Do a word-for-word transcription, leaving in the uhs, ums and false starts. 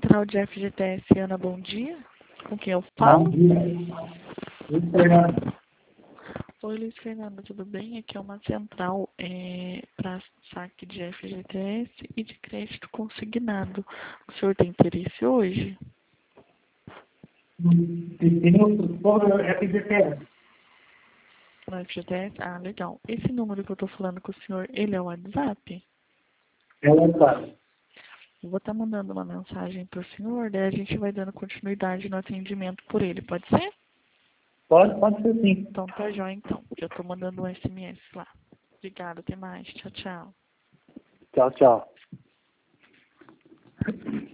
Central de F G T S, Ana, bom dia. Com quem eu falo? Bom dia. Luiz Fernando. Oi, Luiz Fernando, tudo bem? Aqui é uma central é, para saque de F G T S e de crédito consignado. O senhor tem interesse hoje? Tem por F G T S. No F G T S? Ah, legal. Esse número que eu tô falando com o senhor, ele é o WhatsApp? É o WhatsApp. Eu vou estar mandando uma mensagem para o senhor, daí a gente vai dando continuidade no atendimento por ele, pode ser? Pode, pode ser sim. Então tá jóia, então. Já tô mandando um S M S lá. Obrigada, até mais. Tchau, tchau. Tchau, tchau.